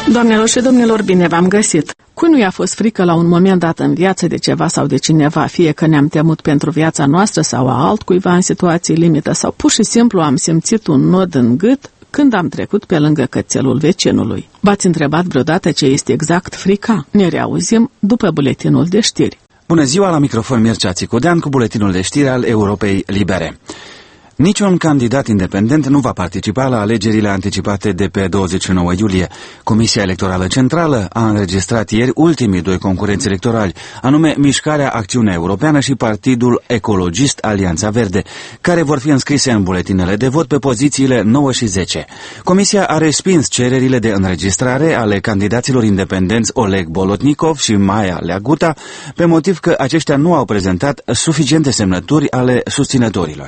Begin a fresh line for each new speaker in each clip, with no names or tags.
Doamnelor și domnilor, bine v-am găsit! Cui nu i-a fost frică la un moment dat în viață de ceva sau de cineva, fie că ne-am temut pentru viața noastră sau a altcuiva în situații limită, sau pur și simplu am simțit un nod în gât când am trecut pe lângă cățelul vecinului? V-ați întrebat vreodată ce este exact frica? Ne reauzim după buletinul de știri.
Bună ziua, la microfon Mircea Țicudean cu buletinul de știri al Europei Libere. Niciun candidat independent nu va participa la alegerile anticipate de pe 29 iulie. Comisia Electorală Centrală a înregistrat ieri ultimii doi concurenți electorali, anume Mișcarea Acțiune Europeană și Partidul Ecologist Alianța Verde, care vor fi înscrise în buletinele de vot pe pozițiile 9 și 10. Comisia a respins cererile de înregistrare ale candidaților independenți Oleg Bolotnikov și Maia Leaguta, pe motiv că aceștia nu au prezentat suficiente semnături ale susținătorilor.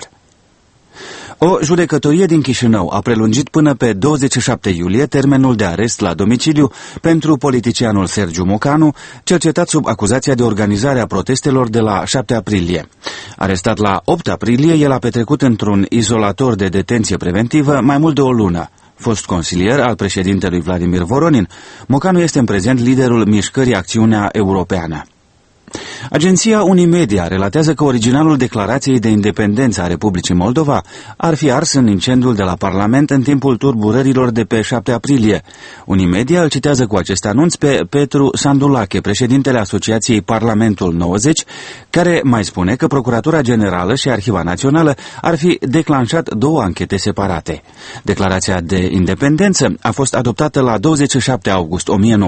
O judecătorie din Chișinău a prelungit până pe 27 iulie termenul de arest la domiciliu pentru politicianul Sergiu Mocanu, cercetat sub acuzația de organizare a protestelor de la 7 aprilie. Arestat la 8 aprilie, el a petrecut într-un izolator de detenție preventivă mai mult de o lună. Fost consilier al președintelui Vladimir Voronin, Mocanu este în prezent liderul Mișcării Acțiunea Europeană. Agenția Unimedia relatează că originalul declarației de independență a Republicii Moldova ar fi ars în incendiul de la Parlament în timpul turburărilor de pe 7 aprilie. Unimedia îl citează cu acest anunț pe Petru Sandulache, președintele Asociației Parlamentul 90, care mai spune că Procuratura Generală și Arhiva Națională ar fi declanșat două anchete separate. Declarația de independență a fost adoptată la 27 august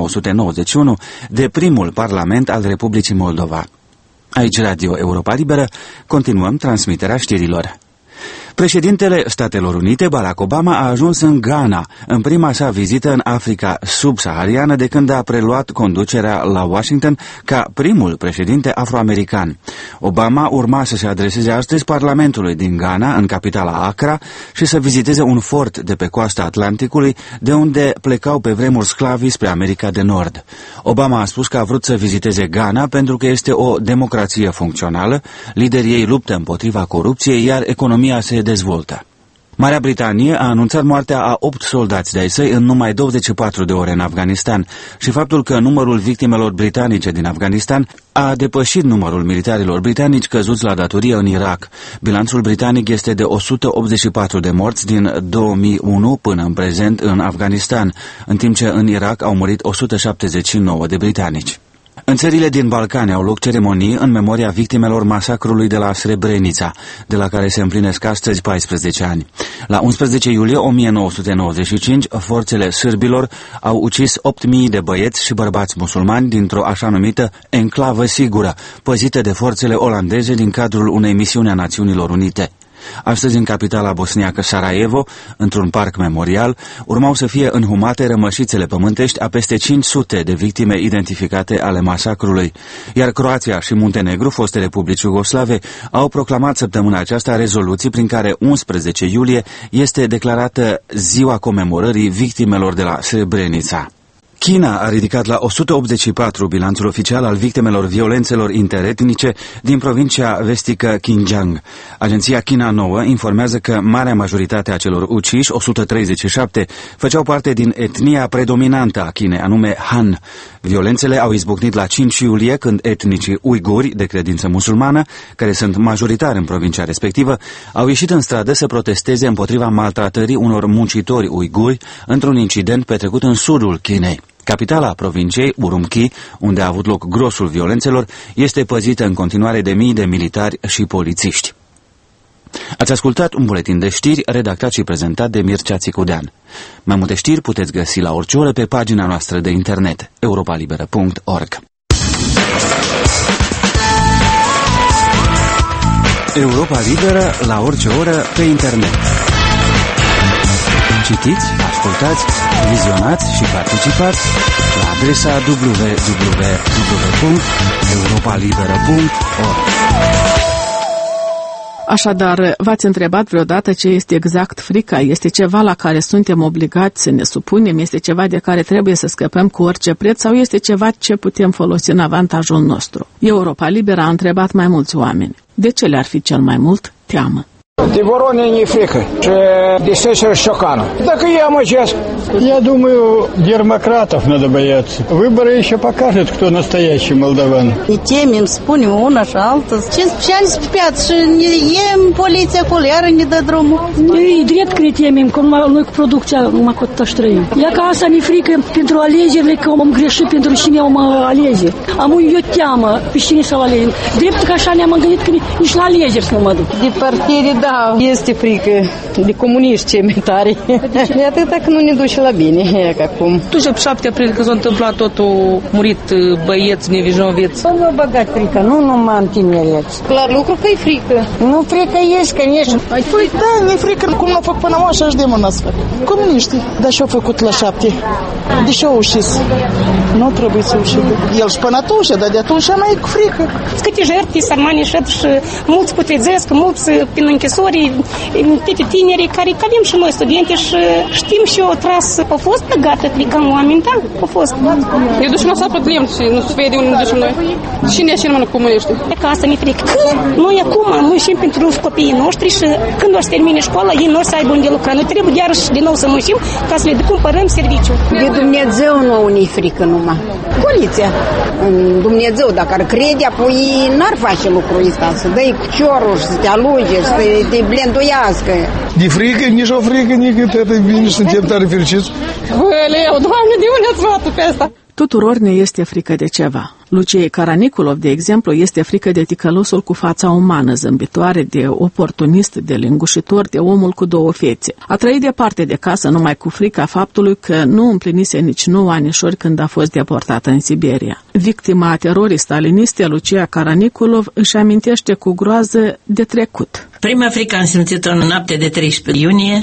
1991 de primul Parlament al Republicii Moldova. Aici Radio Europa Liberă, continuăm transmiterea știrilor. Președintele Statelor Unite, Barack Obama, a ajuns în Ghana, în prima sa vizită în Africa subsahariană de când a preluat conducerea la Washington ca primul președinte afroamerican. Obama urma să se adreseze astăzi Parlamentului din Ghana, în capitala Accra, și să viziteze un fort de pe coasta Atlanticului, de unde plecau pe vremuri sclavii spre America de Nord. Obama a spus că a vrut să viziteze Ghana pentru că este o democrație funcțională, liderii ei luptă împotriva corupției, iar economia se dezvoltă. Marea Britanie a anunțat moartea a 8 soldați de-ai săi în numai 24 de ore în Afganistan și faptul că numărul victimelor britanice din Afganistan a depășit numărul militarilor britanici căzuți la datorie în Irak. Bilanțul britanic este de 184 de morți din 2001 până în prezent în Afganistan, în timp ce în Irak au murit 179 de britanici. În țările din Balcani au loc ceremonii în memoria victimelor masacrului de la Srebrenica, de la care se împlinesc astăzi 14 ani. La 11 iulie 1995, forțele sârbilor au ucis 8.000 de băieți și bărbați musulmani dintr-o așa numită enclavă sigură, păzită de forțele olandeze din cadrul unei misiuni a Națiunilor Unite. Astăzi, în capitala bosniacă Sarajevo, într-un parc memorial, urmau să fie înhumate rămășițele pământești a peste 500 de victime identificate ale masacrului, iar Croația și Muntenegru, foste republici iugoslave, au proclamat săptămâna aceasta rezoluții prin care 11 iulie este declarată ziua comemorării victimelor de la Srebrenica. China a ridicat la 184 bilanțul oficial al victimelor violențelor interetnice din provincia vestică Xinjiang. Agenția China Nouă informează că marea majoritate a celor uciși, 137, făceau parte din etnia predominantă a Chinei, anume Han. Violențele au izbucnit la 5 iulie, când etnicii uiguri de credință musulmană, care sunt majoritari în provincia respectivă, au ieșit în stradă să protesteze împotriva maltratării unor muncitori uiguri într-un incident petrecut în sudul Chinei. Capitala provinciei, Urumqi, unde a avut loc grosul violențelor, este păzită în continuare de mii de militari și polițiști. Ați ascultat un buletin de știri redactat și prezentat de Mircea Țicudean. Mai multe știri puteți găsi la orice oră pe pagina noastră de internet, europalibera.org. Europa Liberă la orice oră pe internet. Citiți, ascultați, vizionați și participați la adresa www.europalibera.org.
Așadar, v-ați întrebat vreodată ce este exact frica? Este ceva la care suntem obligați să ne supunem? Este ceva de care trebuie să scăpăm cu orice preț? Sau este ceva ce putem folosi în avantajul nostru? Europa Liberă a întrebat mai mulți oameni. De ce le-ar fi cel mai mult teamă?
De Voronin e frică și de Сесера Щекана. Dacă я мочesc.
Я думаю, демократов надо бояться. Выборы еще покажут, кто настоящий молдаван.
Ne temem, spunem una și alta. 15 ani spiat și ne iem poliția acolo, iară ne dă drumul.
Noi drept că ne temem, cum noi cu producția numai cu tot trăim. Ia ca asta ne frică pentru alegerile, că am greșit pentru cine am alege. Am eu teamă pe cine să alege. Drept că așa ne-am gândit că nici la alegeri să nu mă duc.
De partide, da, este frică. De comuniști cei mai tare. De atâta că nu ne duce la bine, ca acum.
Atunci, pe 7 aprilie, că s-a întâmplat totul, murit băieți nevinovați.
Nu m-a băgat frică, nu numai în tinereți.
Clar lucru că e frică.
Nu frică ești, că nici...
Păi da, ne frică. Cum n-au făcut până acum, așa-și de mână astfel. Comuniștii. Dar și-au făcut la 7. De ce-au ușit? Nu trebuie să ușit. El și până atunci, dar de atunci mai e cu frică.
Câte jertfi sărmani șed și mulți putrezesc, mulți prin închisori, câte tineri care avem și noi studente și știm și o tras. Au fost gata, plecăm oameni, da? Au fost.
Ne ducem la sat проблем și nu se vede unde ne ducem noi. Cine e cel mai comuniști?
E ca asta mi-e frică. Noi acum muncim pentru copiii noștri și când o să termine școala, ei nu o să aibă unde lucra. Noi trebuie iarăși din nou să muncim ca să le cumpărăm serviciu.
De Dumnezeu nu ne frică numai. Poliția. Dumnezeu, dacă ar crede, apoi n-ar face lucrul ăsta, să dai cu ciorul și să te aluge, să te blenduiască.
De frică, nici o frică, nici atât bine și suntem tare fericiți.
Băleu, Doamne, de unde ați luat pe asta?
Tuturor ne este frică de ceva. Luciei Caraniculov, de exemplu, este frică de ticălosul cu fața umană, zâmbitoare, de oportunist, de lingușitor, de omul cu două fețe. A trăit departe de casă numai cu frica faptului că nu împlinise nici 9 anișori când a fost deportată în Siberia. Victima terorii staliniste, Lucia Caraniculov, își amintește cu groază de trecut.
Prima frică am simțit-o în noaptea de 13 iunie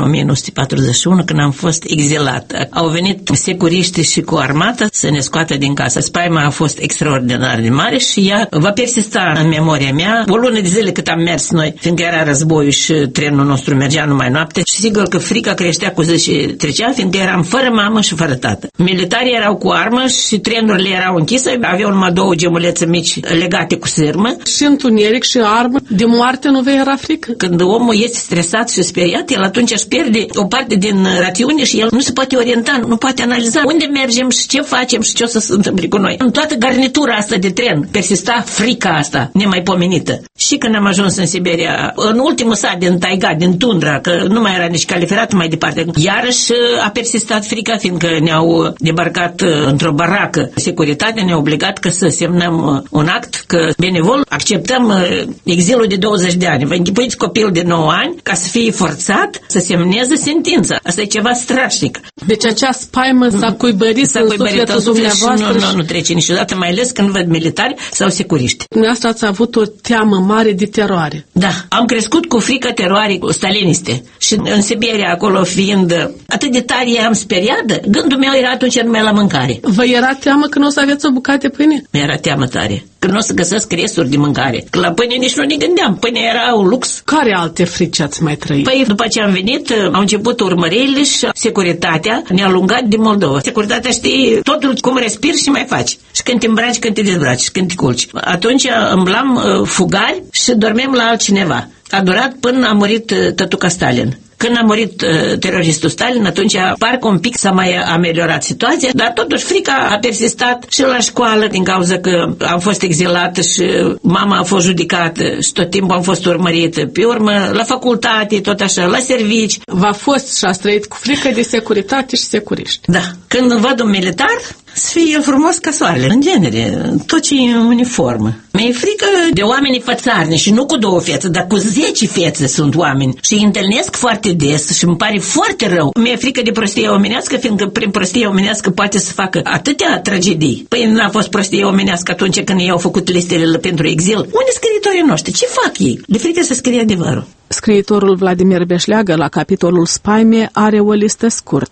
1941, când am fost exilată. Au venit securiștii și cu armata să ne scoată din casă. Spaima a fost extraordinar de mare și ea va persista în memoria mea o lună de zile cât am mers noi, fiindcă era războiul și trenul nostru mergea numai noapte. Și sigur că frica creștea cu zi și trecea, fiindcă eram fără mamă și fără tată. Militarii erau cu armă și trenurile erau închise, aveau numai 2 gemulețe mici legate cu sârmă.
Și întuneric și armă, de moarte nu vei era frică?
Când omul este stresat și speriat, el atunci își pierde o parte din rațiune și el nu se poate orienta, nu poate analiza unde mergem și ce facem și ce o să se întâmple cu noi. În toată garnitura asta de tren persista frica asta nemaipomenită. Și când am ajuns în Siberia, în ultimul sat din taiga, din tundra, că nu mai era nici califerat mai departe, iarăși a persistat frica, fiindcă ne-au debarcat într-o baracă. Securitatea ne-a obligat că să semnăm un act că benevol acceptăm exilul de 20 de ani. Vă închipuiți copil de 9 ani ca să fie forțat să semneze sentința. Asta e ceva strașnic.
Deci acea spaimă s-a cuibărit în sufletul dumneavoastră.
Nu trece niciodată, mai ales când văd militari sau securiști.
Dumneavoastră ați avut o teamă mare de teroare.
Da, am crescut cu frică teroare staliniste și în Siberia, acolo fiind atât de tare eram speriată, gândul meu era atunci numai la mâncare.
Vă era teamă că nu o să aveți o bucată de pâine?
Mi-era teamă tare. Că nu o să găsesc resturi de mâncare. Că la pâine nici nu ne gândeam. Pâine era un lux.
Care alte frici ați mai trăit?
Păi, după ce am venit, au început urmăririle și securitatea ne-a alungat din Moldova. Securitatea știe totul cum respiri și mai faci. Și când te îmbraci, când te dezbraci, și când te culci. Atunci îmblam fugari și dormeam la altcineva. A durat până a murit tătuca Stalin. Când a murit teroristul Stalin, atunci parcă un pic s-a mai ameliorat situația, dar totuși frica a persistat și la școală din cauza că am fost exilată și mama a fost judecată și tot timpul am fost urmărită. Pe urmă, la facultate, tot așa, la servici.
V-a fost și ați trăit cu frică de securitate și securiști.
Da. Când văd un militar, să fie el frumos ca soarele, în genere, tot ce e în uniformă. Mi-e frică de oamenii fățarni și nu cu 2 fețe, dar cu 10 fețe sunt oameni și îi întâlnesc foarte des și îmi pare foarte rău. Mi-e frică de prostie omenească, fiindcă prin prostie omenească poate să facă atâtea tragedii. Păi n-a fost prostie omenească atunci când ei au făcut listele pentru exil. Unde scriitorii noștri? Ce fac ei? De frică să scrie adevărul.
Scriitorul Vladimir Beșleagă, la capitolul Spaime, are o listă scurtă.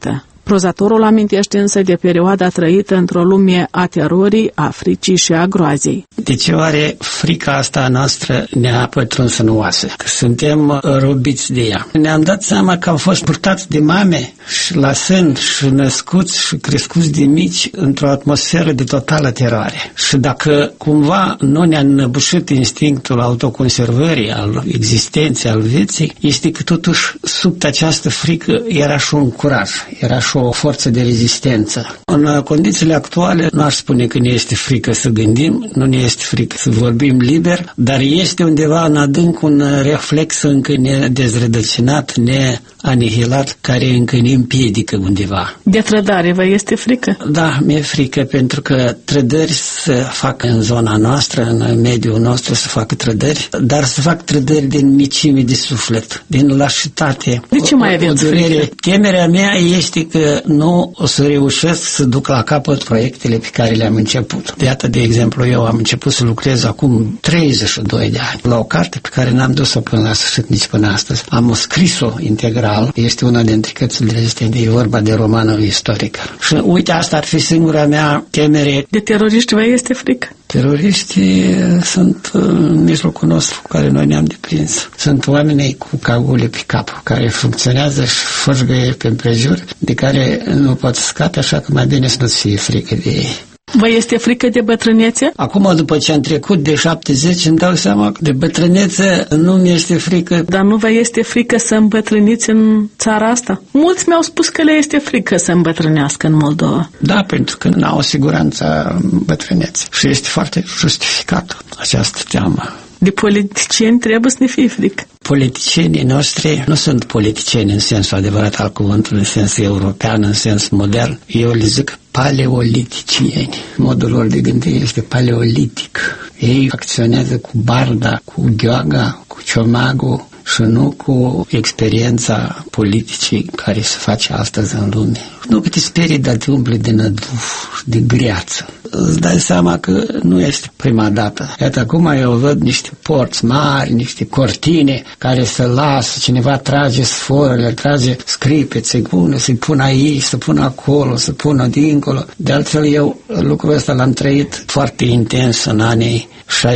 Prozatorul amintește însă de perioada trăită într-o lume a terorii, a fricii și a groazei.
De ce oare frica asta noastră ne-a pătruns în oase? Că suntem robiți de ea. Ne-am dat seama că am fost purtați de mame și la sân și născuți și crescuți de mici într-o atmosferă de totală teroare. Și dacă cumva nu ne-a înăbușit instinctul autoconservării, al existenței, al vieții, este că totuși sub această frică era și un curaj, era și o forță de rezistență. În condițiile actuale nu aș spune că ne este frică să gândim, nu ne este frică să vorbim liber, dar este undeva în adânc un reflex încă nedezrădăcinat, neanihilat, care încă ne împiedică undeva.
De trădare vă este frică?
Da, mi-e frică pentru că trădări se fac în zona noastră, în mediul nostru se fac trădări, dar se fac trădări din micime de suflet, din lașitate.
De ce mai aveți frică?
Temerea mea este că nu o să reușesc să duc la capăt proiectele pe care le-am început. Iată, de exemplu, eu am început să lucrez acum 32 de ani la o carte pe care n-am dus-o până la sfârșit, nici până astăzi. Am scris-o integral, este una dintre cărțile rezistente, e vorba de romanul istoric. Și uite, asta ar fi singura mea temere.
De teroriști vă este frică?
Teroriștii sunt în mijlocul nostru cu care noi ne-am deprins. Sunt oamenii cu cagule pe cap, care funcționează și fășgăie pe împrejur, de care nu pot scape, așa că mai bine să nu-ți fie frică de ei.
Vă este frică de bătrânețe?
Acum, după ce am trecut de 70, îmi dau seama că de bătrânețe nu mi este frică.
Dar nu vă este frică să îmbătrâniți în țara asta? Mulți mi-au spus că le este frică să îmbătrânească în Moldova.
Da, pentru că n-au o siguranță bătrânețe. Și este foarte justificată această teamă.
De politicieni trebuie să ne fie frică.
Politicienii noștri nu sunt politicieni în sensul adevărat al cuvântului, în sens european, în sens modern. Eu le zic paleoliticieni. Modul lor de gândire este paleolitic. Ei acționează cu barda, cu gheoaga, cu ciomagul și nu cu experiența politicii care se face astăzi în lume. Nu că te sperii, dar te umpli de năduf, de greață. Îți dai seama că nu este prima dată. Iată, acum eu văd niște porți mari, niște cortine care se lasă, cineva trage sforile, trage scripețe, să-i pună aici, să pună acolo, să pună dincolo. De altfel, eu lucrul ăsta l-am trăit foarte intens în anii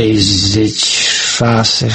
66,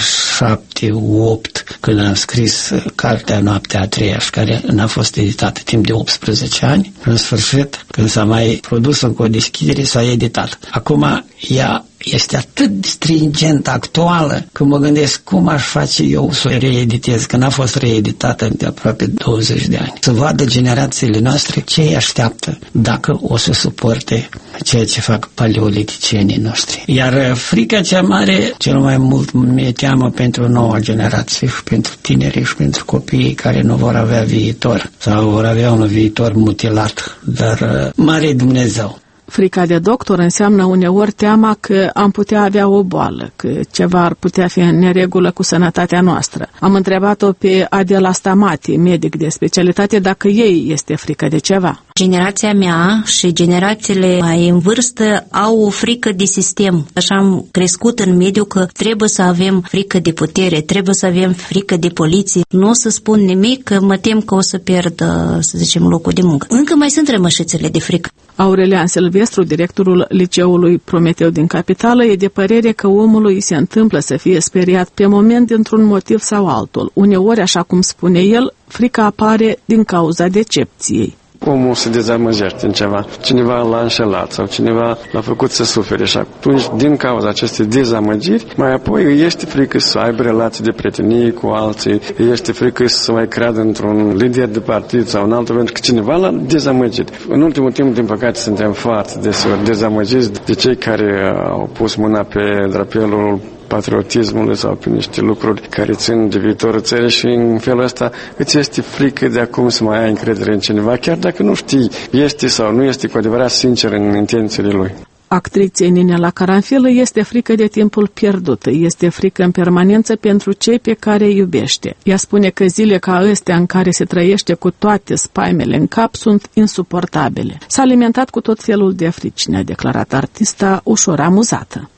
7, 8, când am scris cartea Noaptea a treia, care n-a fost editată timp de 18 ani. În sfârșit, când s-a mai produs încă o deschidere, s-a editat. Acum ea este atât de stringent, actuală, că mă gândesc cum aș face eu să o reeditez, că n-a fost reeditată de aproape 20 de ani. Să vadă generațiile noastre ce îi așteaptă dacă o să suporte ceea ce fac paleoliticienii noștri. Iar frica cea mare, cel mai mult mi-e teamă pentru noua generație și pentru tinerii și pentru copiii care nu vor avea viitor sau vor avea un viitor mutilat, dar mare Dumnezeu.
Frica de doctor înseamnă uneori teama că am putea avea o boală, că ceva ar putea fi în neregulă cu sănătatea noastră. Am întrebat-o pe Adela Stamati, medic de specialitate, dacă ei este frică de ceva.
Generația mea și generațiile mai în vârstă au o frică de sistem. Așa am crescut în mediu că trebuie să avem frică de putere, trebuie să avem frică de poliție. Nu o să spun nimic, că mă tem că o să pierd, să zicem, locul de muncă. Încă mai sunt rămășițele de frică.
Aurelian Silvestru, directorul liceului Prometeu din Capitală, e de părere că omului îi se întâmplă să fie speriat pe moment dintr-un motiv sau altul. Uneori, așa cum spune el, frica apare din cauza decepției.
Omul se dezamăgește în ceva, cineva l-a înșelat sau cineva l-a făcut să sufere și atunci, din cauza acestei dezamăgiri, mai apoi îi este frică să aibă relații de prietenie cu alții, îi este frică să mai creadă într-un lider de partid sau în altul, pentru că cineva l-a dezamăgit. În ultimul timp, din păcate, suntem foarte deseori dezamăgiți de cei care au pus mâna pe drapelul patriotismului sau pe niște lucruri care țin de viitorul țării și în felul ăsta îți este frică de acum să mai ai încredere în cineva, chiar dacă nu știi este sau nu este cu adevărat sincer în intențiile lui.
Actriței Ninela Caranfilă este frică de timpul pierdut, este frică în permanență pentru cei pe care îi iubește. Ea spune că zile ca astea în care se trăiește cu toate spaimele în cap sunt insuportabile. S-a alimentat cu tot felul de frici, ne-a declarat artista ușor amuzată.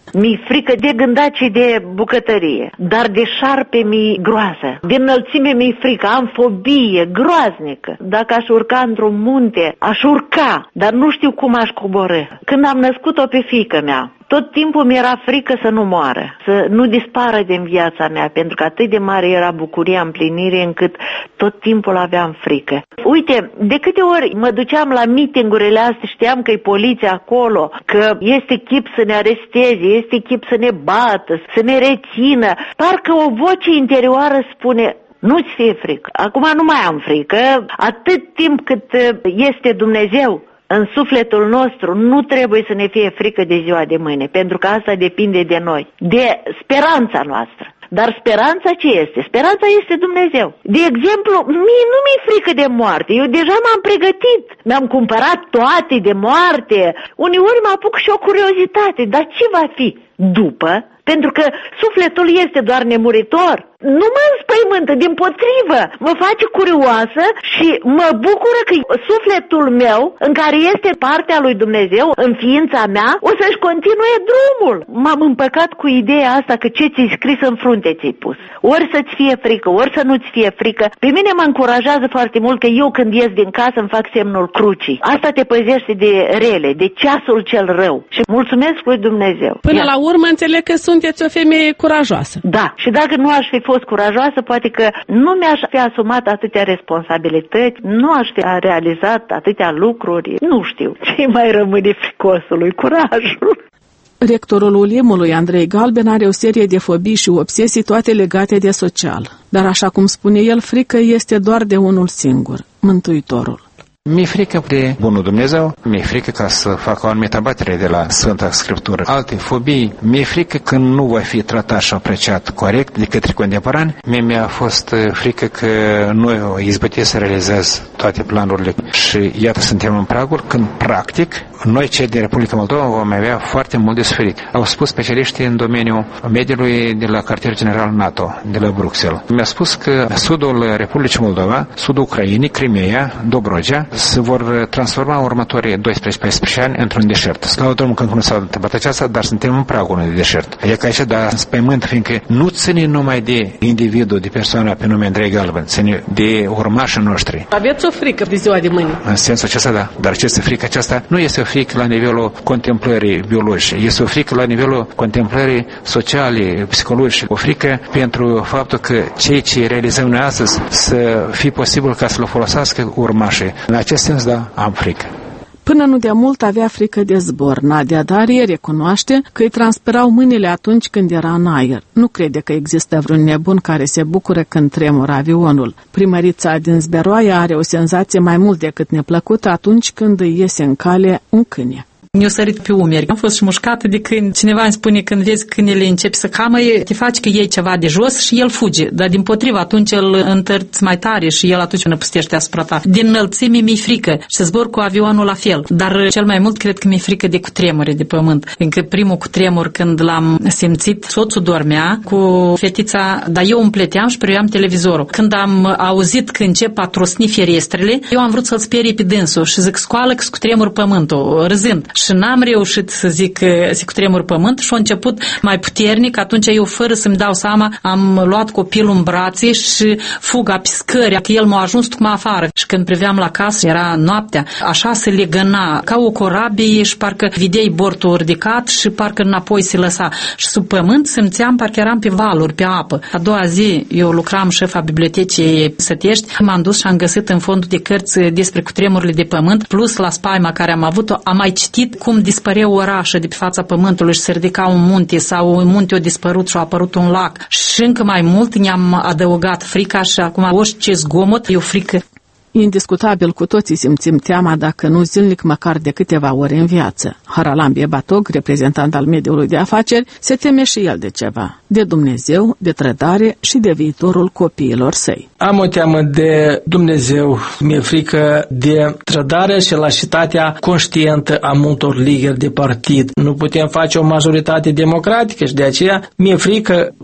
Mi-e frică de gândaci de bucătărie, dar de șarpe mi-e groază. De înălțime mi-e frică, am fobie groaznică. Dacă aș urca într-un munte, aș urca, dar nu știu cum aș coborî. Când am născut-o pe fiică mea, tot timpul mi-era frică să nu moară, să nu dispară din viața mea, pentru că atât de mare era bucuria împlinirii încât tot timpul aveam frică. Uite, de câte ori mă duceam la meeting-urile astea, știam că e poliția acolo, că este chip să ne aresteze, este chip să ne bată, să ne rețină. Parcă o voce interioară spune: nu-ți fie frică. Acum nu mai am frică, atât timp cât este Dumnezeu în sufletul nostru, nu trebuie să ne fie frică de ziua de mâine, pentru că asta depinde de noi, de speranța noastră. Dar speranța ce este? Speranța este Dumnezeu. De exemplu, mie nu mi-e frică de moarte. Eu deja m-am pregătit. Mi-am cumpărat toate de moarte. Uneori mă apuc și o curiozitate. Dar ce va fi după? Pentru că sufletul este doar nemuritor. Nu mă înspăimântă, dimpotrivă, mă face curioasă și mă bucură că sufletul meu, în care este partea lui Dumnezeu, în ființa mea, o să-și continue drumul. M-am împăcat cu ideea asta că ce ți-ai scris în frunte ți-ai pus. Ori să-ți fie frică, ori să nu-ți fie frică. Pe mine mă încurajează foarte mult că eu când ies din casă îmi fac semnul crucii. Asta te păzește de rele, de ceasul cel rău. Și mulțumesc lui Dumnezeu.
Până la urmă înțeleg că sunteți o femeie curajoasă.
Da, și dacă nu aș fi fost curajoasă, poate că nu mi-aș fi asumat atâtea responsabilități, nu aș fi realizat atâtea lucruri, nu știu. Ce mai rămâne fricosului? Curajul.
Rectorul ULIEM-ului, Andrei Galben, are o serie de fobii și obsesii, toate legate de social. Dar, așa cum spune el, frică este doar de unul singur, Mântuitorul.
Mi-e frică de bunul Dumnezeu, mi-e frică ca să fac o anumită abatere de la Sfânta Scriptură. Alte fobii, mi-e frică că nu voi fi tratat și apreciat corect de către contemporani. Mi-a fost frică că nu izbătesc să realizez toate planurile și iată suntem în pragul când practic noi cei din Republica Moldova vom avea foarte mult de suferit. Au spus specialiștii în domeniul mediului de la cartierul general NATO, de la Bruxelles. Mi-a spus că sudul Republicii Moldova, sudul Ucrainei, Crimea, Dobrogea, se vor transforma în următorii 12-14 ani într-un deșert. Slavă Domnului că nu s-a întâmplat aceasta, dar suntem în pragul unui deșert. E ca aici, dar înspăimânt, fiindcă nu ține numai de individul, de persoana pe nume Andrei Galben, ține de urmașii noștri.
Aveți o frică de ziua de mâine?
În sensul acesta, da. Dar această frică aceasta nu este o frică la nivelul contemplării biologice, este o frică la nivelul contemplării sociale, psihologice, o frică pentru faptul că ceea ce realizăm noi astăzi să fie posibil ca să le folosească urmașii. În acest sens, da, am frică.
Până nu de mult avea frică de zbor. Nadia Darie recunoaște că îi transpirau mâinile atunci când era în aer. Nu crede că există vreun nebun care se bucură când tremură avionul. Primărița din Zberoaia are o senzație mai mult decât neplăcută atunci când îi iese în cale un câine.
Mi-a sărit pe umeri. Am fost și mușcată de câini. Cineva îmi spune când vezi câinele începe să camăie, te faci că iei ceva de jos și el fuge. Dar din potrivă atunci îl întărți mai tare și el atunci năpustește asupra ta. Din înălțime mi-e frică și zbor cu avionul la fel. Dar cel mai mult cred că mi-e frică de cutremure de pământ. Încă primul cutremur când l-am simțit, soțul dormea cu fetița, dar eu îmi pleteam și preluam televizorul. Când am auzit că încep a trosni ferestrele, eu am vrut să-l sperii pe dânsul și zic scoală că cutremur pământul, râzând. Și n-am reușit să zic că se cutremur pământ și a început mai puternic. Atunci eu, fără să-mi dau seama, am luat copilul în brațe și fuga pe scări, că el m-a ajuns tocmai afară. Și când priveam la casă, era noaptea, așa se legăna, ca o corabie și parcă vedeai bortul ridicat și parcă înapoi se lăsa. Și sub pământ simțeam parcă eram pe valuri, pe apă. A doua zi, eu lucram șefa bibliotecii Sătești, m-am dus și am găsit în fondul de cărți despre cutremurile de pământ, plus la spaima care am avut-o, am mai citit cum dispăreau orașe de pe fața pământului și se ridica un munte sau un munte a dispărut și a apărut un lac. Și încă mai mult ne-am adăugat frica și acum orice zgomot e o frică.
Indiscutabil cu toții simțim teama, dacă nu zilnic, măcar de câteva ore în viață. Haralambie Batog, reprezentant al mediului de afaceri, se teme și el de ceva. De Dumnezeu, de trădare și de viitorul copiilor săi.
Am o teamă de Dumnezeu, mi-e frică de trădarea și lașitatea conștientă a multor lideri de partid. Nu putem face o majoritate democratică și de aceea mi-e frică că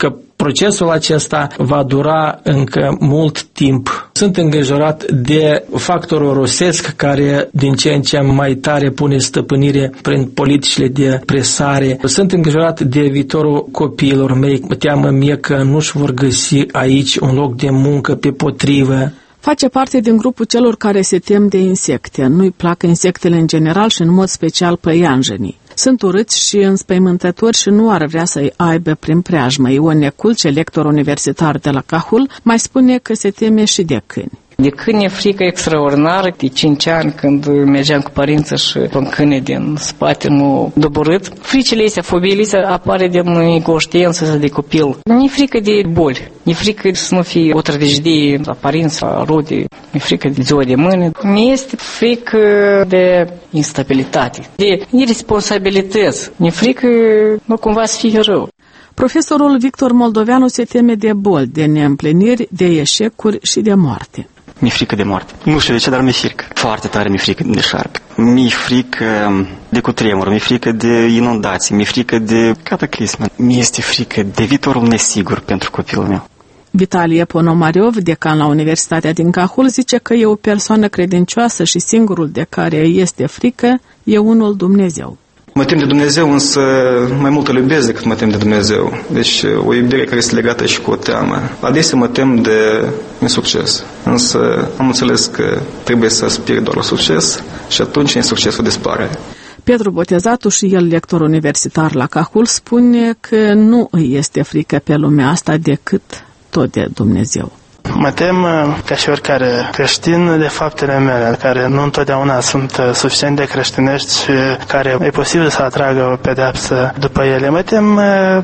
procesul acesta va dura încă mult timp. Sunt îngrijorat de factorul rusesc care din ce în ce mai tare pune stăpânire prin politicile de presare. Sunt îngrijorat de viitorul copiilor mei. Teamă mie că nu-și vor găsi aici un loc de muncă, pe potrivă.
Face parte din grupul celor care se tem de insecte. Nu-i plac insectele în general și în mod special păianjenii. Sunt urâți și înspăimântători și nu ar vrea să-i aibă prin preajmă. Ion Neculce, lector universitar de la Cahul, mai spune că se teme și de câini.
De câini e frică extraordinară. De 5 ani, când mergeam cu părinții și un câine din spate m-a doborât, fricile astea, fobiile astea apare din inconștiență de copil. Nu-i frică de boli, nu-i frică să nu fie o tragedie la părinți, la rude, nu-i frică de ziua de mâine. Mi este frică de instabilitate, de irresponsabilități, mi-e frică nu cumva să fie rău.
Profesorul Victor Moldoveanu se teme de boli, de neîmpliniri, de eșecuri și de moarte.
Mi-e frică de moarte. Nu știu de ce, dar mi-e frică. Foarte tare mi-e frică de șarpe. Mi-e frică de cutremur, mi-e frică de inundații, mi-e frică de cataclisme. Mi este frică de viitorul nesigur pentru copilul meu.
Vitalie Ponomariov, decan la Universitatea din Cahul, zice că e o persoană credincioasă și singurul de care este frică e unul Dumnezeu.
Mă tem de Dumnezeu, însă mai mult îl iubesc decât mă tem de Dumnezeu. Deci o iubire care este legată și cu o teamă. Adesea mă tem de insucces, însă am înțeles că trebuie să aspir doar la succes și atunci insuccesul dispare.
Petru Botezatu, și el lector universitar la Cahul, spune că nu îi este frică pe lumea asta decât tot de Dumnezeu.
Mă tem, ca și oricare creștin, de faptele mele, care nu întotdeauna sunt suficient de creștinești și care e posibil să atragă o pedeapsă după ele. Mă tem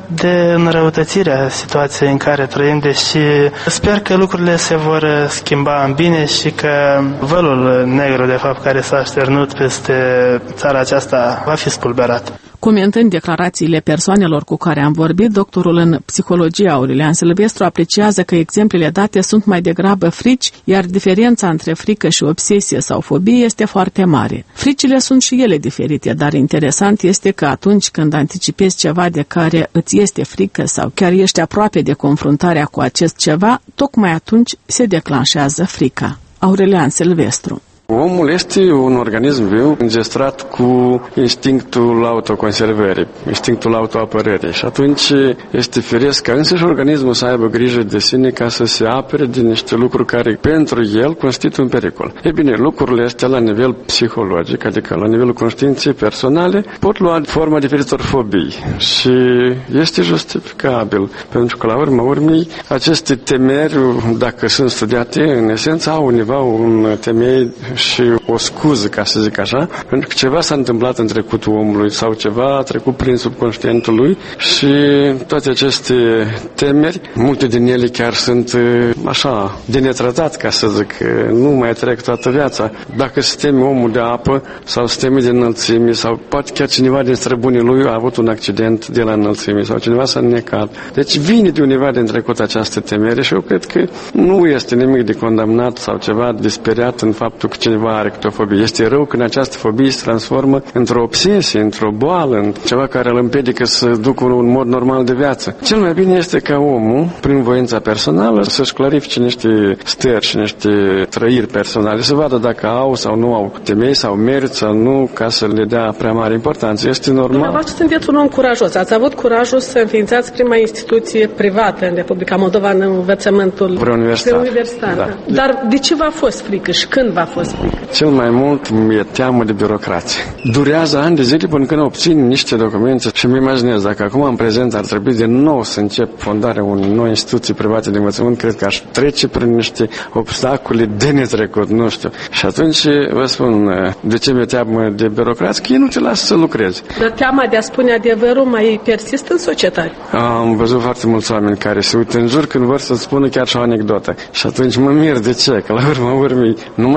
de înrăutățirea situației în care trăim, deși sper că lucrurile se vor schimba în bine și că vălul negru, de fapt, care s-a așternut peste țara aceasta, va fi spulberat.
Comentând declarațiile persoanelor cu care am vorbit, doctorul în psihologie Aurelian Silvestru apreciază că exemplele date sunt mai degrabă frici, iar diferența între frică și obsesie sau fobie este foarte mare. Fricile sunt și ele diferite, dar interesant este că atunci când anticipezi ceva de care îți este frică sau chiar ești aproape de confruntarea cu acest ceva, tocmai atunci se declanșează frica. Aurelian Silvestru.
Omul este un organism viu înzestrat cu instinctul autoconservării, instinctul autoapărării și atunci este firesc ca însăși organismul să aibă grijă de sine ca să se apere din niște lucruri care pentru el constituie un pericol. E bine, lucrurile astea la nivel psihologic, adică la nivelul conștiinței personale, pot lua forma diferitor fobii și este justificabil, pentru că la urma urmei aceste temeri, dacă sunt studiate, în esență au undeva un temei și o scuză, ca să zic așa, pentru că ceva s-a întâmplat în trecutul omului sau ceva a trecut prin subconștientul lui și toate aceste temeri, multe din ele chiar sunt așa, de netratat, ca să zic, nu mai trec toată viața. Dacă se teme omul de apă sau se teme de înălțime sau poate chiar cineva din străbunii lui a avut un accident de la înălțime sau cineva s-a înnecat. Deci vine de undeva din trecut această temere și eu cred că nu este nimic de condamnat sau ceva de speriat în faptul că cineva are câte o fobie. Este rău când această fobie se transformă într-o obsesie, într-o boală, în ceva care îl împiedică să ducă un mod normal de viață. Cel mai bine este ca omul, prin voința personală, să-și clarifice niște stări și niște trăiri personale, să vadă dacă au sau nu au temei sau merit sau nu, ca să le dea prea mare importanță. Este normal.
Dumneavoastră sunteți un om curajos. Ați avut curajul să înființați prima instituție privată în Republica Moldova în învățământul preuniversitar. Da. Dar de ce v-a fost frică și când v-a fost frică?
Cel mai mult mi-e teamă de birocrație. Durează ani de zile până când obțin niște documente și îmi imaginez, dacă acum în prezent ar trebui de nou să încep fondarea unei noi instituții private de învățământ, cred că aș trece prin niște obstacole de netrecut, nu știu. Și atunci vă spun, de ce mi-e teamă de birocrație? Că ei nu te lasă să lucrezi.
Dar teama de a spune adevărul mai persistă în societate?
Am văzut foarte mulți oameni care se uită în jur când vor să spună chiar și o anecdotă. Și atunci mă mir de ce, că la urma urmei nu mai suntem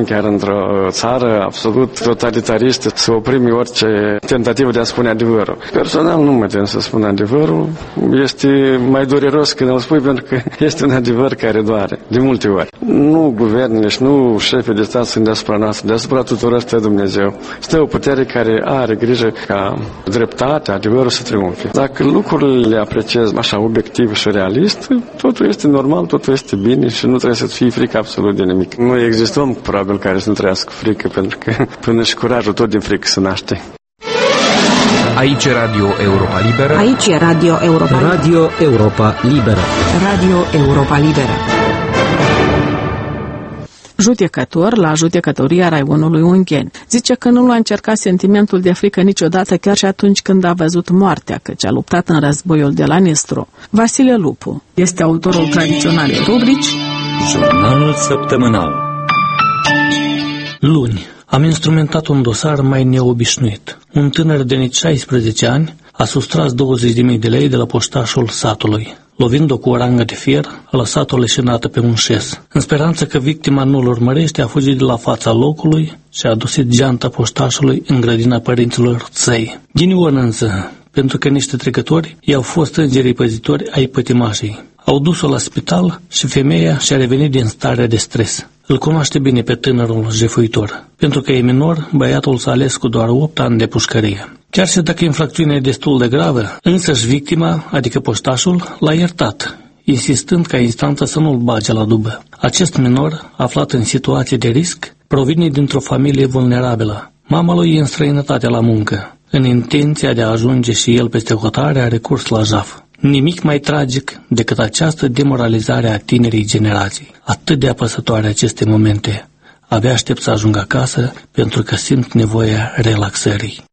trăim chiar într-o țară absolut totalitaristă, să oprimi orice tentativă de a spune adevărul. Personal nu mă tem să spun adevărul. Este mai dureros când îl spui pentru că este un adevăr care doare, de multe ori. Nu guvernele și nu șefii de stat sunt deasupra noastră, deasupra tuturor stă Dumnezeu. Stă o putere care are grijă ca dreptatea, adevărul să triumfe. Dacă lucrurile le apreciez așa obiectiv și realist, totul este normal, totul este bine și nu trebuie să fie frică absolut de nimic. Nu există om probabil care să nu trăiască frică, pentru că până și curajul tot din frică se naște.
Aici e Radio Europa Liberă.
Aici e Radio Europa Liberă.
Radio Europa Liberă.
Radio Europa Liberă.
Judecător la judecătoria raionului Ungheni. Zice că nu l-a încercat sentimentul de frică niciodată, chiar și atunci când a văzut moartea, căci a luptat în războiul de la Nistru. Vasile Lupu este autorul tradiționalei rubrici
Jurnalul săptămânal.
Luni am instrumentat un dosar mai neobișnuit. Un tânăr de nici 16 ani a sustras 20.000 de lei de la poștașul satului. Lovind-o cu o rangă de fier, a lăsat-o leșinată pe un șes. În speranță că victima nu-l urmărește, a fugit de la fața locului și a adusit geanta poștașului în grădina părinților săi. Ghinion însă, pentru că niște trecători i-au fost îngerii păzitori ai pătimașei. Au dus-o la spital și femeia și-a revenit din starea de stres. Îl cunoaște bine pe tânărul jefuitor. Pentru că e minor, băiatul s-a ales cu doar 8 ani de pușcărie. Chiar și dacă infracțiunea e destul de gravă, însăși victima, adică poștașul, l-a iertat, insistând ca instanța să nu-l bage la dubă. Acest minor, aflat în situație de risc, provine dintr-o familie vulnerabilă. Mama lui e în străinătate la muncă. În intenția de a ajunge și el peste hotare, a recurs la jaf. Nimic mai tragic decât această demoralizare a tinerii generații. Atât de apăsătoare aceste momente. Abia aștept să ajung acasă pentru că simt nevoia relaxării.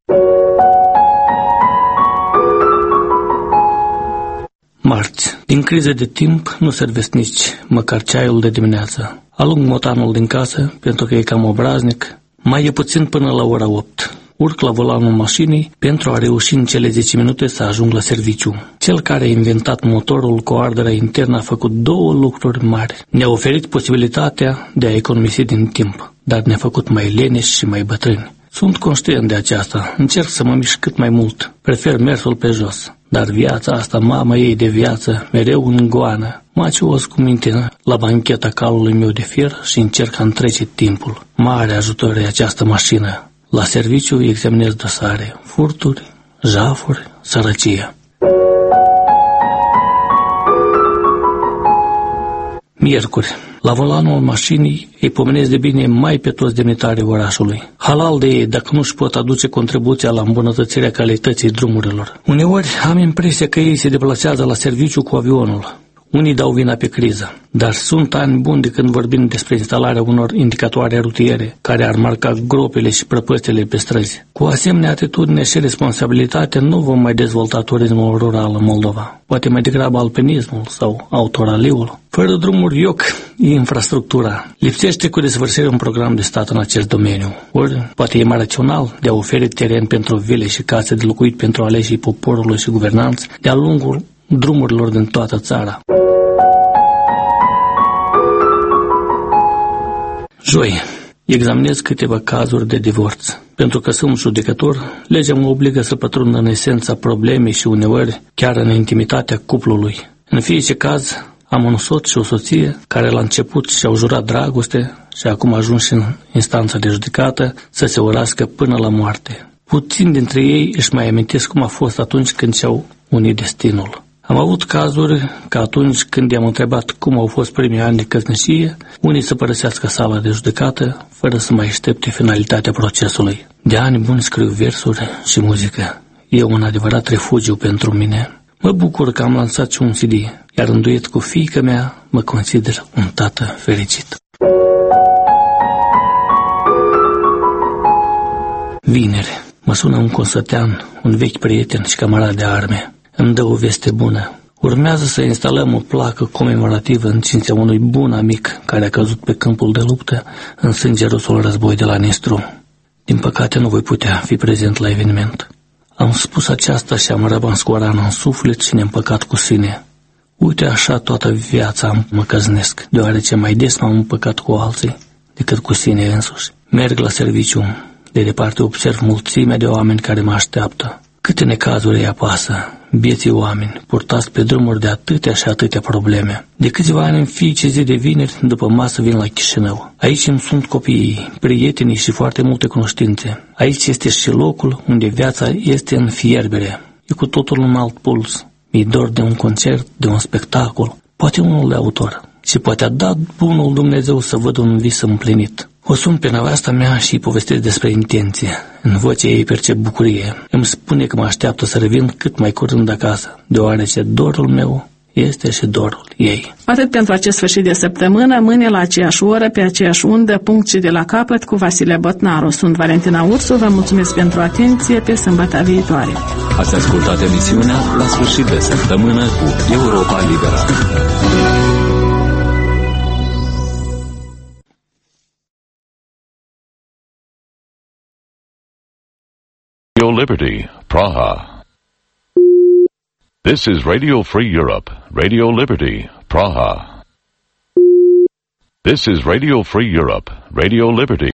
Marți. Din criză de timp nu servesc nici măcar ceaiul de dimineață. Alung motanul din casă pentru că e cam obraznic. Mai e puțin până la ora 8. Urc la volanul mașinii pentru a reuși în cele 10 minute să ajung la serviciu. Cel care a inventat motorul cu ardere internă a făcut 2 lucruri mari. Ne-a oferit posibilitatea de a economisi din timp, dar ne-a făcut mai leneși și mai bătrâni. Sunt conștient de aceasta, încerc să mă mișc cât mai mult, prefer mersul pe jos. Dar viața asta, mama ei de viață, mereu în goană. Macios cu minte la bancheta calului meu de fier și încerc a întrece timpul. Mare ajutor e această mașină. La serviciu examinez dosare, furturi, jafuri, sărăcie. Miercuri. La volanul mașinii îi pomenesc de bine mai pe toți demnitarii orașului. Halal de ei dacă nu-și pot aduce contribuția la îmbunătățirea calității drumurilor. Uneori am impresia că ei se deplasează la serviciu cu avionul. Unii dau vina pe criză, dar sunt ani buni de când vorbim despre instalarea unor indicatoare rutiere care ar marca gropile și prăpăstile pe străzi. Cu asemenea atitudine și responsabilitate nu vom mai dezvolta turismul rural în Moldova, poate mai degrabă alpinismul sau autoraliul. Fără drumuri ioc e infrastructura. Lipsește cu desăvârșire un program de stat în acest domeniu. Ori poate e mai rațional de a oferi teren pentru vile și case de locuit pentru aleșii poporului și guvernanți de-a lungul drumurilor din toată țara. Joi, examinez câteva cazuri de divorț. Pentru că sunt judecător, legea mă obligă să pătrund în esența problemei și uneori chiar în intimitatea cuplului. În fiecare caz, am un soț și o soție care la început și-au jurat dragoste și acum ajuns în instanța de judecată să se urască până la moarte. Puțini dintre ei își mai amintesc cum a fost atunci când și-au unit destinul. Am avut cazuri că atunci când i-am întrebat cum au fost primii ani de căsnicie, unii să părăsească sala de judecată fără să mai aștepte finalitatea procesului. De ani buni scriu versuri și muzică. E un adevărat refugiu pentru mine. Mă bucur că am lansat și un CD, iar în duet cu fiica mea mă consider un tată fericit. Vineri, mă sună un consătean, un vechi prieten și camarad de arme. Îmi dă o veste bună. Urmează să instalăm o placă comemorativă în cinstea unui bun amic care a căzut pe câmpul de luptă în sângerosul război de la Nistru. Din păcate nu voi putea fi prezent la eveniment. Am spus aceasta și am rămas cu o rană în suflet și ne-am cu sine. Uite așa toată viața mă căznesc, deoarece mai des m-am împăcat cu alții decât cu sine însuși. Merg la serviciu, de departe observ mulțimea de oameni care mă așteaptă. Câte necazuri îi apasă, bieții oameni, purtați pe drumuri de atâtea și atâtea probleme. De câțiva ani în fiecare zi de vineri, după masă vin la Chișinău. Aici îmi sunt copiii, prietenii și foarte multe cunoștințe. Aici este și locul unde viața este în fierbere. E cu totul un alt puls. Mi-e dor de un concert, de un spectacol, poate unul de autor. Și poate a dat bunul Dumnezeu să văd un vis împlinit. O sun pe nevasta mea și îi povestesc despre intenție. În vocea ei percep bucurie. Îmi spune că mă așteaptă să revin cât mai curând acasă, deoarece dorul meu este și dorul ei.
Atât pentru acest sfârșit de săptămână, mâine la aceeași oră, pe aceeași undă, punct și de la capăt, cu Vasile Botnaru. Sunt Valentina Ursu, vă mulțumesc pentru atenție, pe sâmbătă viitoare.
Ați ascultat emisiunea La sfârșit de săptămână cu Europa Liberă.
Radio Liberty, Praha. This is Radio Free Europe, Radio Liberty, Praha. This is Radio Free Europe, Radio Liberty.